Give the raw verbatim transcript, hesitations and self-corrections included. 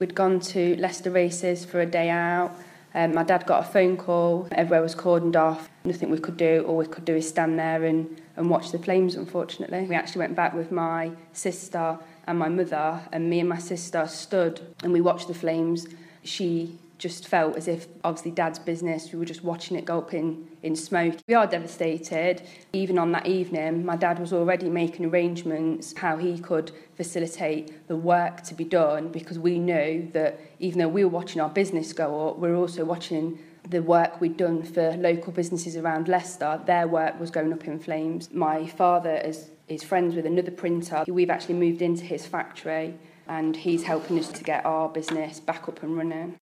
We'd gone to Leicester Races for a day out. Um, my dad got a phone call. Everywhere was cordoned off. Nothing we could do. All we could do is stand there and, and watch the flames, unfortunately. We actually went back with my sister and my mother, and me and my sister stood and we watched the flames. She just felt as if, obviously, Dad's business, we were just watching it go up in, in smoke. We are devastated. Even on that evening, my dad was already making arrangements how he could facilitate the work to be done, because we knew that even though we were watching our business go up, we were also watching the work we'd done for local businesses around Leicester. Their work was going up in flames. My father is, is friends with another printer. We've actually moved into his factory, and he's helping us to get our business back up and running.